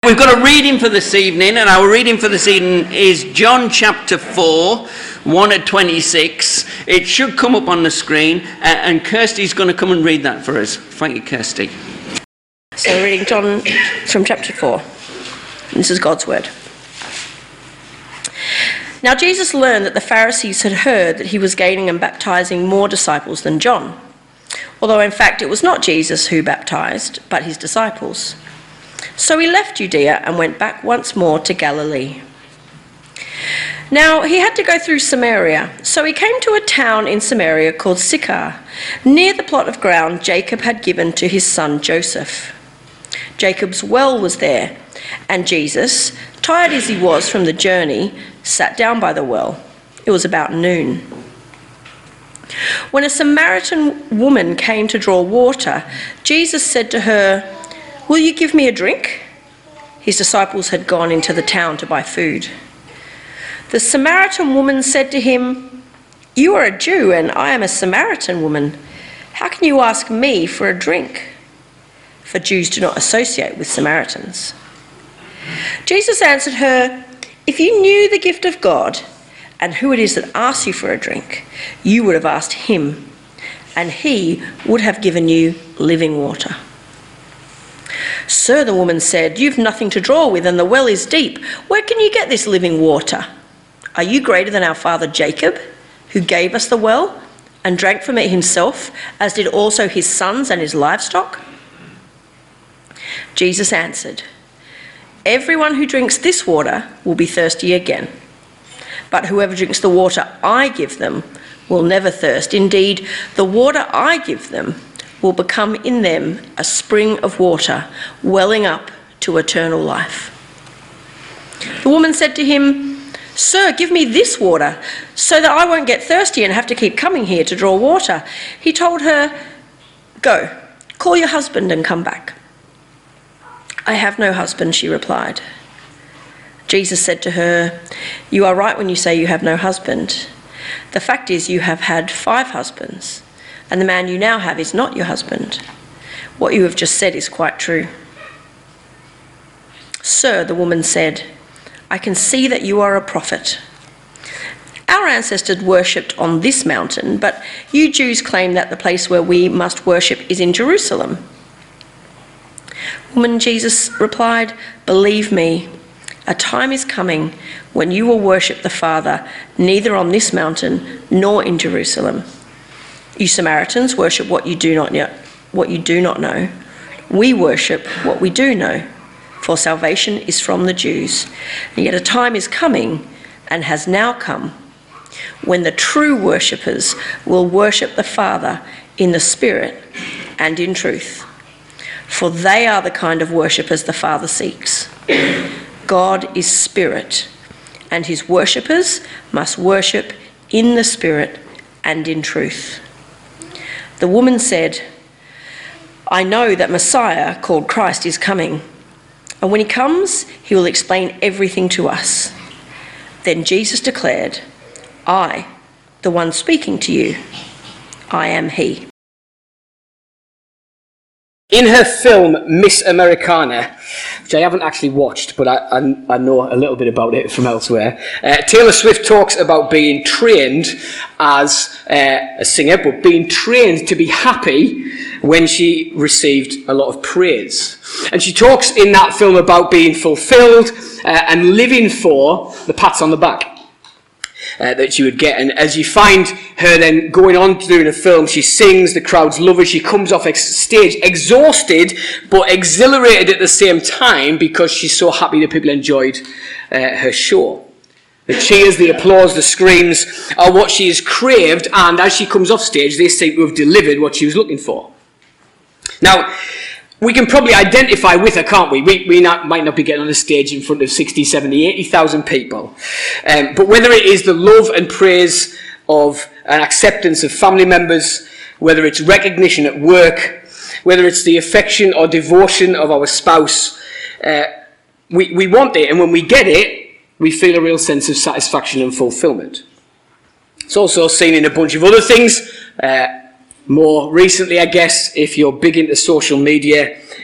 We've got a reading for this evening, and our reading for this evening is John chapter 4, 1 to 26. It should come up on the screen, and Kirsty's going to come and read that for us. Thank you, Kirsty. So we're reading John from chapter 4. This is God's word. Now Jesus learned that the Pharisees had heard that he was gaining and baptizing more disciples than John, although in fact it was not Jesus who baptized, but his disciples. So he left Judea and went back once more to Galilee. Now he had to go through Samaria, so he came to a town in Samaria called Sychar, near the plot of ground Jacob had given to his son Joseph. Jacob's well was there, and Jesus, tired as he was from the journey, sat down by the well. It was about noon. When a Samaritan woman came to draw water, Jesus said to her, "Will you give me a drink?" His disciples had gone into the town to buy food. The Samaritan woman said to him, "You are a Jew and I am a Samaritan woman. How can you ask me for a drink?" For Jews do not associate with Samaritans. Jesus answered her, "If you knew the gift of God and who it is that asks you for a drink, you would have asked him, and he would have given you living water." "Sir," the woman said, "you've nothing to draw with and the well is deep. Where can you get this living water? Are you greater than our father Jacob, who gave us the well and drank from it himself, as did also his sons and his livestock?" Jesus answered, "Everyone who drinks this water will be thirsty again. But whoever drinks the water I give them will never thirst. Indeed, the water I give them will become in them a spring of water, welling up to eternal life." The woman said to him, "Sir, give me this water, so that I won't get thirsty and have to keep coming here to draw water." He told her, "Go, call your husband and come back." "I have no husband," she replied. Jesus said to her, "You are right when you say you have no husband. The fact is you have had 5 husbands, and the man you now have is not your husband. What you have just said is quite true." "Sir," the woman said, "I can see that you are a prophet. Our ancestors worshipped on this mountain, but you Jews claim that the place where we must worship is in Jerusalem." "Woman," Jesus replied, "believe me, a time is coming when you will worship the Father neither on this mountain nor in Jerusalem. You Samaritans worship what you do not know. We worship what we do know, for salvation is from the Jews. And yet a time is coming, and has now come, when the true worshippers will worship the Father in the Spirit and in truth. For they are the kind of worshippers the Father seeks. God is Spirit, and his worshippers must worship in the Spirit and in truth." The woman said, "I know that Messiah, called Christ, is coming, and when he comes, he will explain everything to us." Then Jesus declared, "I, the one speaking to you, I am he." In her film Miss Americana, which I haven't actually watched, but I know a little bit about it from elsewhere, Taylor Swift talks about being trained as a singer, but being trained to be happy when she received a lot of praise. And she talks in that film about being fulfilled and living for the pats on the back that she would get. And as you find her then going on to doing a film, she sings, the crowds love her, she comes off stage exhausted but exhilarated at the same time because she's so happy that people enjoyed her show. The cheers, the applause, the screams are what she has craved, and as she comes off stage, they seem to have delivered what she was looking for. Now, we can probably identify with her, can't we? We might not be getting on a stage in front of 60, 70, 80,000 people. But whether it is the love and praise of an acceptance of family members, whether it's recognition at work, whether it's the affection or devotion of our spouse, we want it, and when we get it, we feel a real sense of satisfaction and fulfillment. It's also seen in a bunch of other things. More recently, I guess, if you're big into social media,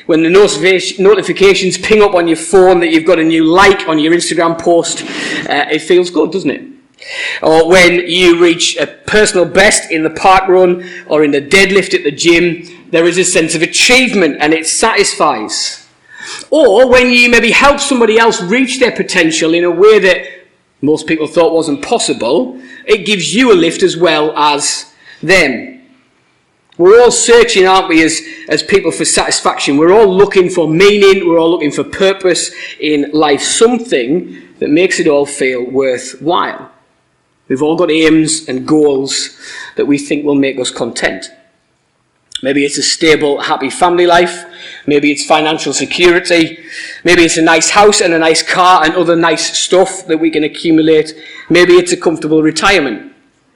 when the notifications ping up on your phone that you've got a new like on your Instagram post, it feels good, doesn't it? Or when you reach a personal best in the park run or in the deadlift at the gym, there is a sense of achievement and it satisfies. Or when you maybe help somebody else reach their potential in a way that most people thought wasn't possible, it gives you a lift as well as them. We're all searching, aren't we, as people for satisfaction. We're all looking for meaning. We're all looking for purpose in life. Something that makes it all feel worthwhile. We've all got aims and goals that we think will make us content. Maybe it's a stable, happy family life. Maybe it's financial security. Maybe it's a nice house and a nice car and other nice stuff that we can accumulate. Maybe it's a comfortable retirement.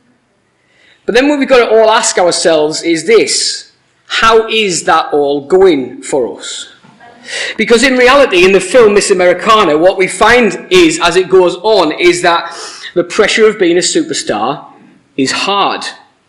But then what we've got to all ask ourselves is this: how is that all going for us? Because in reality, in the film Miss Americana, what we find is, as it goes on, is that the pressure of being a superstar is hard.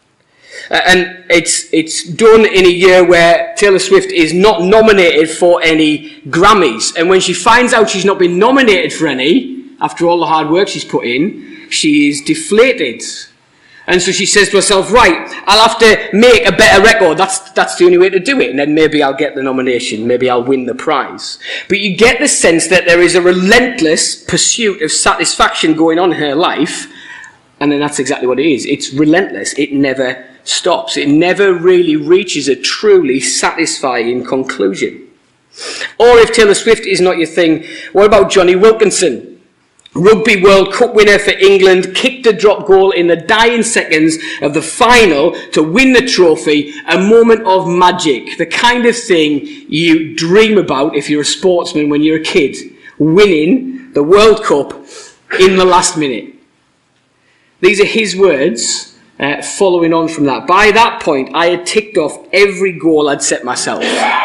And it's done in a year where Taylor Swift is not nominated for any Grammys. And when she finds out she's not been nominated for any, after all the hard work she's put in, she is deflated. And so she says to herself, right, I'll have to make a better record. That's the only way to do it. And then maybe I'll get the nomination. Maybe I'll win the prize. But you get the sense that there is a relentless pursuit of satisfaction going on in her life. And then that's exactly what it is. It's relentless. It never stops. It never really reaches a truly satisfying conclusion. Or if Taylor Swift is not your thing, what about Johnny Wilkinson? Rugby World Cup winner for England, kicked a drop goal in the dying seconds of the final to win the trophy. A moment of magic. The kind of thing you dream about if you're a sportsman when you're a kid. Winning the World Cup in the last minute. These are his words following on from that. By that point, I had ticked off every goal I'd set myself.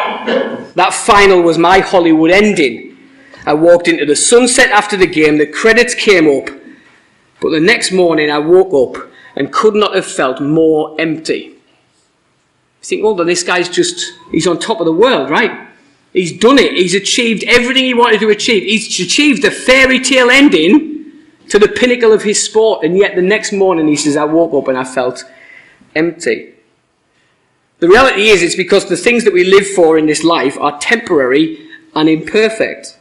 That final was my Hollywood ending. I walked into the sunset after the game, the credits came up, but the next morning I woke up and could not have felt more empty. You think, well, this guy's he's on top of the world, right? He's done it. He's achieved everything he wanted to achieve. He's achieved the fairy tale ending to the pinnacle of his sport, and yet the next morning he says, I woke up and I felt empty. The reality is, it's because the things that we live for in this life are temporary and imperfect.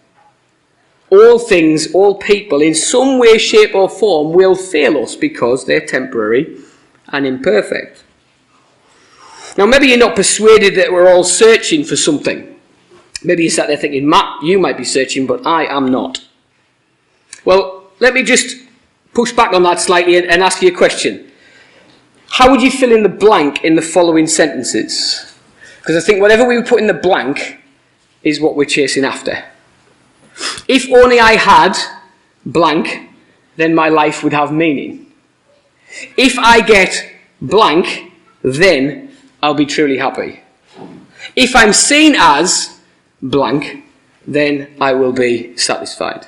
All things, all people, in some way, shape or form, will fail us because they're temporary and imperfect. Now, maybe you're not persuaded that we're all searching for something. Maybe you sat there thinking, Matt, you might be searching, but I am not. Well, let me just push back on that slightly and ask you a question. How would you fill in the blank in the following sentences? Because I think whatever we put in the blank is what we're chasing after. If only I had blank, then my life would have meaning. If I get blank, then I'll be truly happy. If I'm seen as blank, then I will be satisfied.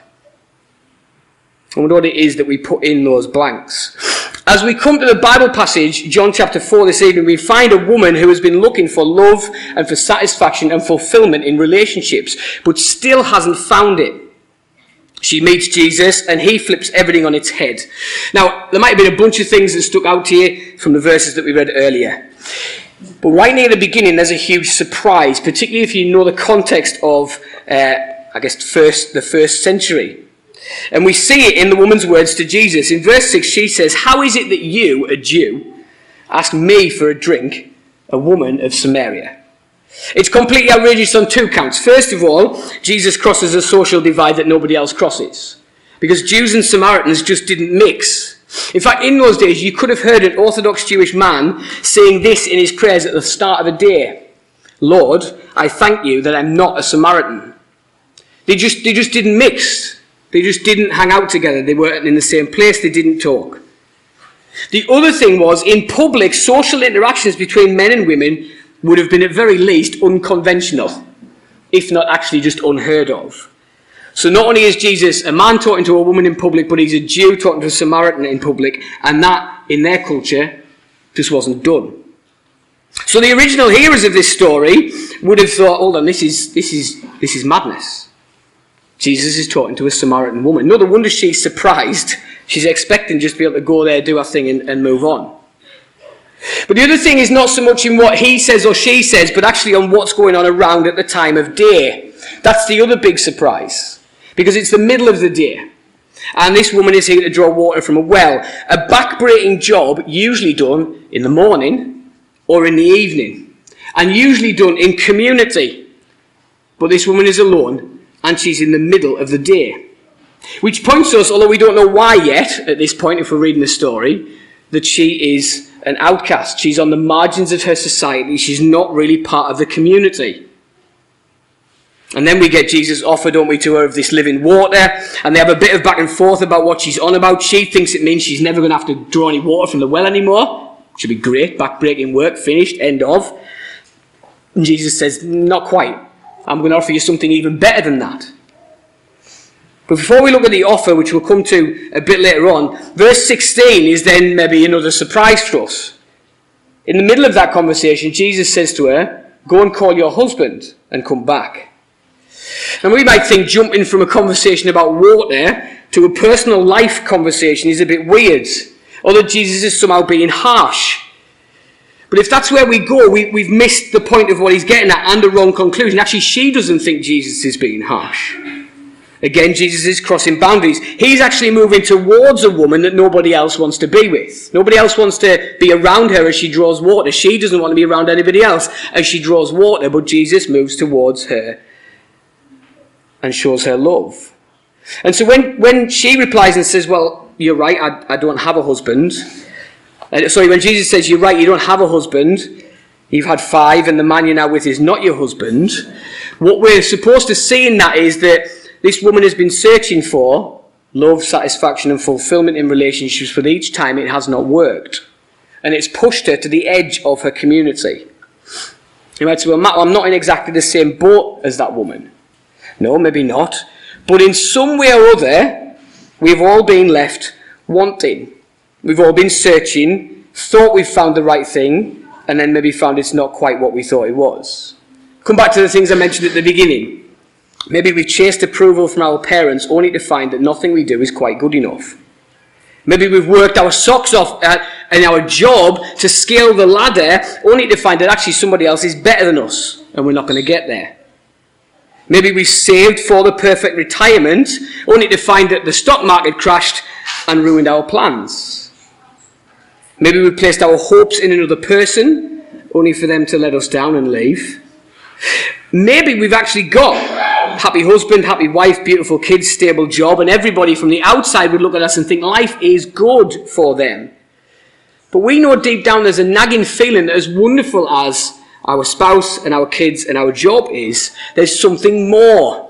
I wonder what it is that we put in those blanks. As we come to the Bible passage, John chapter 4 this evening, we find a woman who has been looking for love and for satisfaction and fulfillment in relationships, but still hasn't found it. She meets Jesus and he flips everything on its head. Now, there might have been a bunch of things that stuck out to you from the verses that we read earlier. But right near the beginning, there's a huge surprise, particularly if you know the context of, the first century. And we see it in the woman's words to Jesus. In verse 6, she says, how is it that you, a Jew, ask me for a drink, a woman of Samaria? It's completely outrageous on two counts. First of all, Jesus crosses a social divide that nobody else crosses. Because Jews and Samaritans just didn't mix. In fact, in those days, you could have heard an Orthodox Jewish man saying this in his prayers at the start of a day. Lord, I thank you that I'm not a Samaritan. They just didn't mix. They just didn't hang out together. They weren't in the same place. They didn't talk. The other thing was, in public, social interactions between men and women would have been at very least unconventional, if not actually just unheard of. So not only is Jesus a man talking to a woman in public, but he's a Jew talking to a Samaritan in public, and that, in their culture, just wasn't done. So the original hearers of this story would have thought, hold on, this is madness. Jesus is talking to a Samaritan woman. No wonder she's surprised. She's expecting just to be able to go there, do her thing and move on. But the other thing is not so much in what he says or she says, but actually on what's going on around at the time of day. That's the other big surprise. Because it's the middle of the day. And this woman is here to draw water from a well. A backbreaking job usually done in the morning or in the evening. And usually done in community. But this woman is alone and she's in the middle of the day. Which points us, although we don't know why yet at this point if we're reading the story, that she is an outcast. She's on the margins of her society. She's not really part of the community. And then we get Jesus' offer, don't we, to her of this living water. And they have a bit of back and forth about what she's on about. She thinks it means she's never going to have to draw any water from the well anymore. Should be great. Back-breaking work, finished, end of. And Jesus says, not quite. I'm going to offer you something even better than that. But before we look at the offer, which we'll come to a bit later on, verse 16 is then maybe another surprise for us. In the middle of that conversation, Jesus says to her, go and call your husband and come back. And we might think jumping from a conversation about water to a personal life conversation is a bit weird, or that Jesus is somehow being harsh. But if that's where we go, we've missed the point of what he's getting at and the wrong conclusion. Actually, she doesn't think Jesus is being harsh. Again, Jesus is crossing boundaries. He's actually moving towards a woman that nobody else wants to be with. Nobody else wants to be around her as she draws water. She doesn't want to be around anybody else as she draws water, but Jesus moves towards her and shows her love. And so when she replies and says, well, you're right, I don't have a husband. When Jesus says, you're right, you don't have a husband, you've had 5 and the man you're now with is not your husband, what we're supposed to see in that is that this woman has been searching for love, satisfaction and fulfillment in relationships, but each time it has not worked. And it's pushed her to the edge of her community. You might say, well, Matt, I'm not in exactly the same boat as that woman. No, maybe not. But in some way or other, we've all been left wanting. We've all been searching, thought we've found the right thing, and then maybe found it's not quite what we thought it was. Come back to the things I mentioned at the beginning. Maybe we've chased approval from our parents only to find that nothing we do is quite good enough. Maybe we've worked our socks off in our job to scale the ladder only to find that actually somebody else is better than us and we're not going to get there. Maybe we've saved for the perfect retirement only to find that the stock market crashed and ruined our plans. Maybe we've placed our hopes in another person only for them to let us down and leave. Maybe we've actually got happy husband, happy wife, beautiful kids, stable job, and everybody from the outside would look at us and think life is good for them. But we know deep down there's a nagging feeling that as wonderful as our spouse and our kids and our job is, there's something more.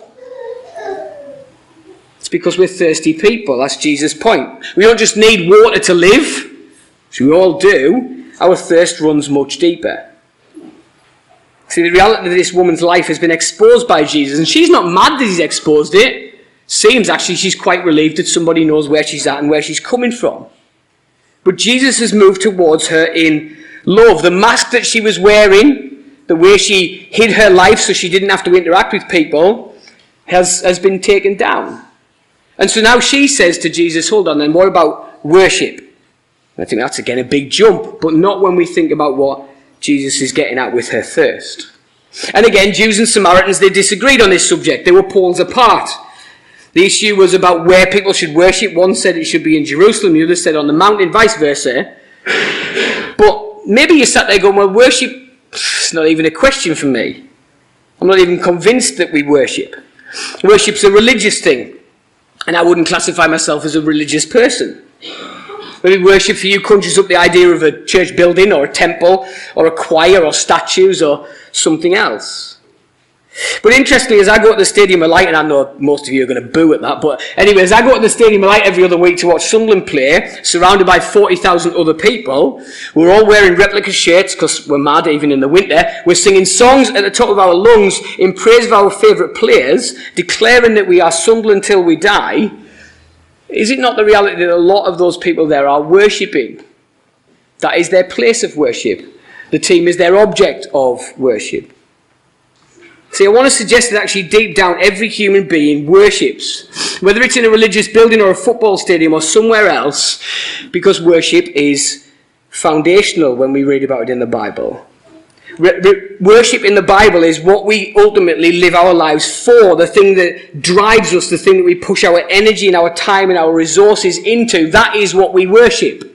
It's because we're thirsty people. That's Jesus' point. We don't just need water to live, which we all do. Our thirst runs much deeper. See, the reality of this woman's life has been exposed by Jesus, and she's not mad that he's exposed it. Seems actually she's quite relieved that somebody knows where she's at and where she's coming from. But Jesus has moved towards her in love. The mask that she was wearing, the way she hid her life so she didn't have to interact with people, has been taken down. And so now she says to Jesus, hold on then, what about worship? I think that's again a big jump, but not when we think about what Jesus is getting at with her thirst. And again, Jews and Samaritans, they disagreed on this subject. They were poles apart. The issue was about where people should worship. One said it should be in Jerusalem, the other said on the mountain, vice versa. But maybe you sat there going, well, worship, it's not even a question for me. I'm not even convinced that we worship. Worship's a religious thing, and I wouldn't classify myself as a religious person. Maybe worship for you conjures up the idea of a church building or a temple or a choir or statues or something else. But interestingly, as I go to the Stadium of Light, and I know most of you are going to boo at that, but anyway, as I go to the Stadium of Light every other week to watch Sunderland play, surrounded by 40,000 other people, we're all wearing replica shirts because we're mad even in the winter. We're singing songs at the top of our lungs in praise of our favourite players, declaring that we are Sunderland till we die. Is it not the reality that a lot of those people there are worshipping? That is their place of worship. The team is their object of worship. See, I want to suggest that actually deep down every human being worships, whether it's in a religious building or a football stadium or somewhere else, because worship is foundational when we read about it in the Bible. Worship in the Bible is what we ultimately live our lives for, the thing that drives us, the thing that we push our energy and our time and our resources into. That is what we worship.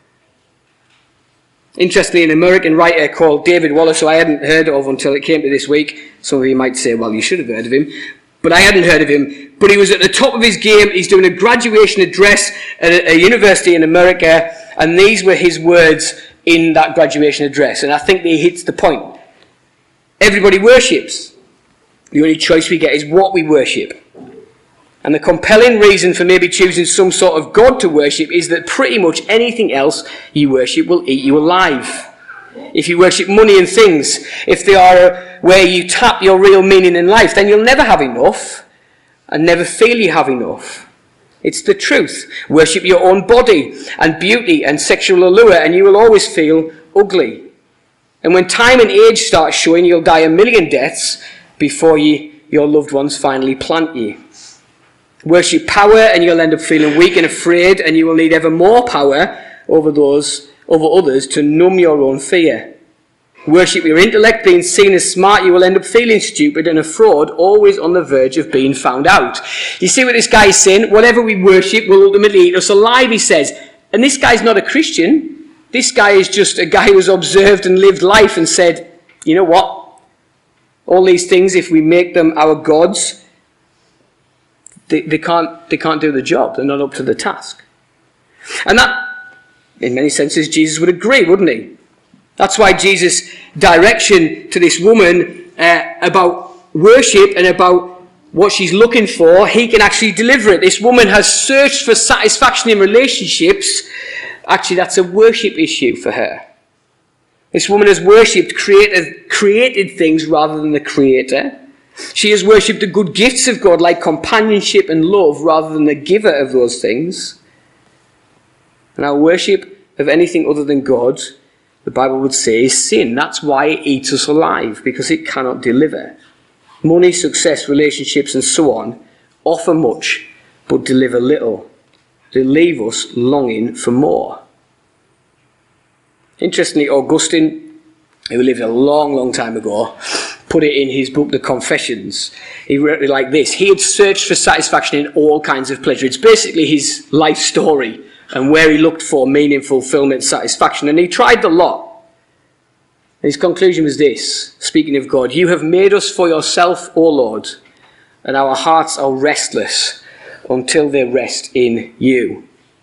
Interestingly, an American writer called David Wallace, who I hadn't heard of until it came to this week. Some of you might say, well, you should have heard of him. But I hadn't heard of him. But he was at the top of his game. He's doing a graduation address at a university in America. And these were his words in that graduation address. And I think he hits the point. Everybody worships. The only choice we get is what we worship. And the compelling reason for maybe choosing some sort of God to worship is that pretty much anything else you worship will eat you alive. If you worship money and things, if they are where you tap your real meaning in life, then you'll never have enough and never feel you have enough. It's the truth. Worship your own body and beauty and sexual allure, and you will always feel ugly. And when time and age start showing, you'll die a million deaths before your loved ones finally plant you. Worship power and you'll end up feeling weak and afraid, and you will need ever more power over others to numb your own fear. Worship your intellect, being seen as smart, you will end up feeling stupid and a fraud, always on the verge of being found out. You see what this guy is saying? Whatever we worship will ultimately eat us alive, he says. And this guy's not a Christian. This guy is just a guy who's observed and lived life and said, you know what? All these things, if we make them our gods, they can't do the job. They're not up to the task. And that, in many senses, Jesus would agree, wouldn't he? That's why Jesus' direction to this woman about worship and about what she's looking for, he can actually deliver it. This woman has searched for satisfaction in relationships. Actually, that's a worship issue for her. This woman has worshipped created things rather than the Creator. She has worshipped the good gifts of God like companionship and love rather than the giver of those things. And our worship of anything other than God, the Bible would say, is sin. That's why it eats us alive, because it cannot deliver. Money, success, relationships and so on offer much but deliver little. They leave us longing for more. Interestingly, Augustine, who lived a long, long time ago, put it in his book, The Confessions. He wrote it like this. He had searched for satisfaction in all kinds of pleasure. It's basically his life story and where he looked for meaning, fulfillment, satisfaction. And he tried the lot. His conclusion was this, speaking of God: you have made us for yourself, O Lord, and our hearts are restless until they rest in you.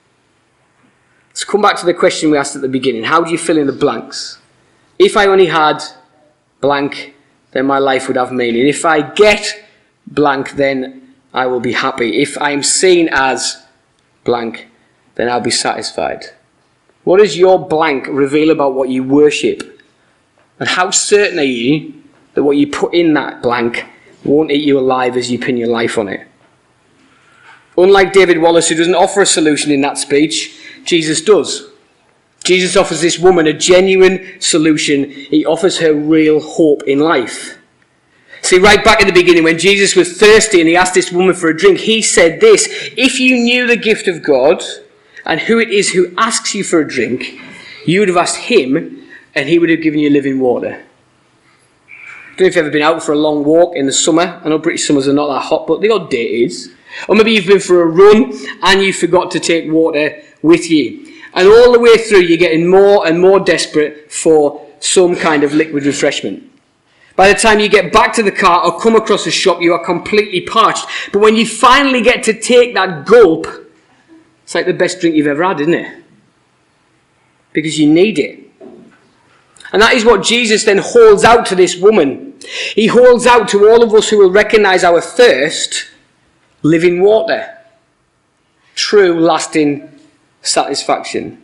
Let's come back to the question we asked at the beginning. How do you fill in the blanks? If I only had blank, then my life would have meaning. If I get blank, then I will be happy. If I'm seen as blank, then I'll be satisfied. What does your blank reveal about what you worship? And how certain are you that what you put in that blank won't eat you alive as you pin your life on it? Unlike David Wallace, who doesn't offer a solution in that speech, Jesus does. Jesus offers this woman a genuine solution. He offers her real hope in life. See, right back at the beginning, when Jesus was thirsty and he asked this woman for a drink, he said this: if you knew the gift of God and who it is who asks you for a drink, you would have asked him and he would have given you living water. I don't know if you've ever been out for a long walk in the summer. I know British summers are not that hot, but the odd day is. Or maybe you've been for a run and you forgot to take water with you. And all the way through, you're getting more and more desperate for some kind of liquid refreshment. By the time you get back to the car or come across a shop, you are completely parched. But when you finally get to take that gulp, it's like the best drink you've ever had, isn't it? Because you need it. And that is what Jesus then holds out to this woman. He holds out to all of us who will recognize our thirst, living water. True, lasting satisfaction.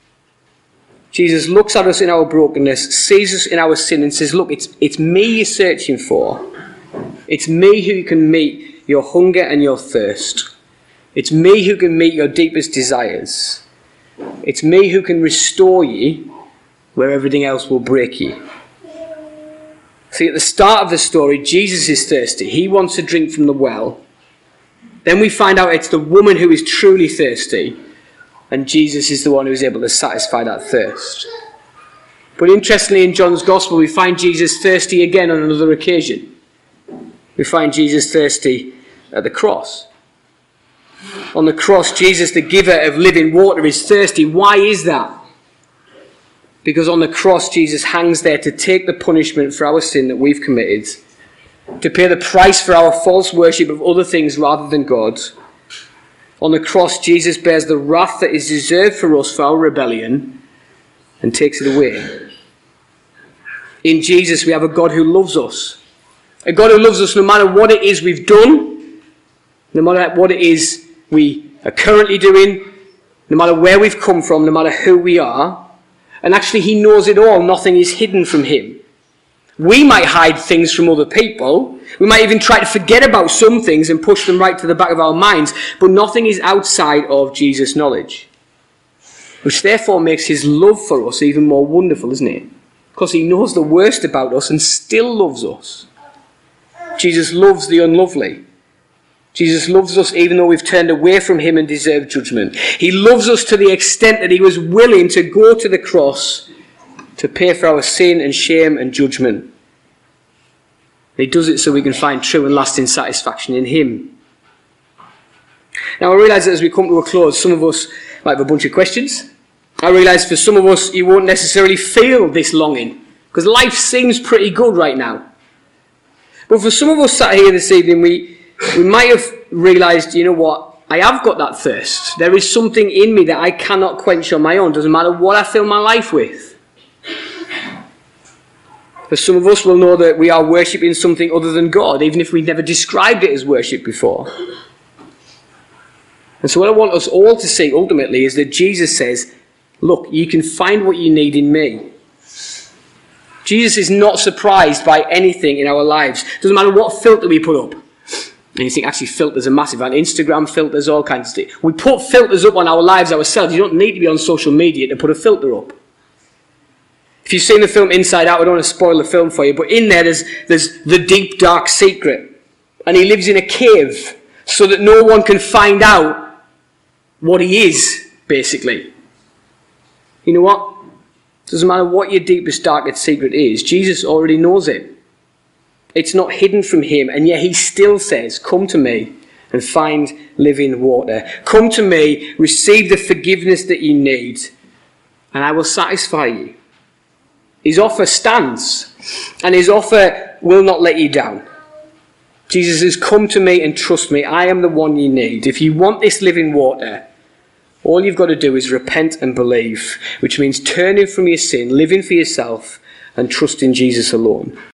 Jesus looks at us in our brokenness, sees us in our sin and says, look, it's me you're searching for. It's me who can meet your hunger and your thirst. It's me who can meet your deepest desires. It's me who can restore you where everything else will break you. See, at the start of the story, Jesus is thirsty. He wants to drink from the well. Then we find out it's the woman who is truly thirsty, and Jesus is the one who is able to satisfy that thirst. But interestingly, in John's Gospel, we find Jesus thirsty again on another occasion. We find Jesus thirsty at the cross. On the cross, Jesus, the giver of living water, is thirsty. Why is that? Because on the cross, Jesus hangs there to take the punishment for our sin that we've committed, to pay the price for our false worship of other things rather than God. On the cross, Jesus bears the wrath that is deserved for us for our rebellion and takes it away. In Jesus, we have a God who loves us. A God who loves us no matter what it is we've done, no matter what it is we are currently doing, no matter where we've come from, no matter who we are. And actually, he knows it all. Nothing is hidden from him. We might hide things from other people. We might even try to forget about some things and push them right to the back of our minds. But nothing is outside of Jesus' knowledge. Which therefore makes his love for us even more wonderful, isn't it? Because he knows the worst about us and still loves us. Jesus loves the unlovely. Jesus loves us even though we've turned away from him and deserve judgment. He loves us to the extent that he was willing to go to the cross to pay for our sin and shame and judgment. He does it so we can find true and lasting satisfaction in him. Now I realise that as we come to a close, some of us might have a bunch of questions. I realise for some of us you won't necessarily feel this longing, because life seems pretty good right now. But for some of us sat here this evening, we might have realised, you know what, I have got that thirst. There is something in me that I cannot quench on my own. Doesn't matter what I fill my life with. For some of us will know that we are worshipping something other than God, even if we never described it as worship before. And so what I want us all to see ultimately is that Jesus says, look, you can find what you need in me. Jesus is not surprised by anything in our lives. Doesn't matter what filter we put up. And you think actually filters are massive. On Instagram filters, all kinds of stuff. We put filters up on our lives ourselves. You don't need to be on social media to put a filter up. If you've seen the film Inside Out, I don't want to spoil the film for you, but in there there's the deep, dark secret. And he lives in a cave so that no one can find out what he is, basically. You know what? Doesn't matter what your deepest, darkest secret is, Jesus already knows it. It's not hidden from him, and yet he still says, come to me and find living water. Come to me, receive the forgiveness that you need, and I will satisfy you. His offer stands, and his offer will not let you down. Jesus says, come to me and trust me. I am the one you need. If you want this living water, all you've got to do is repent and believe, which means turning from your sin, living for yourself, and trusting Jesus alone.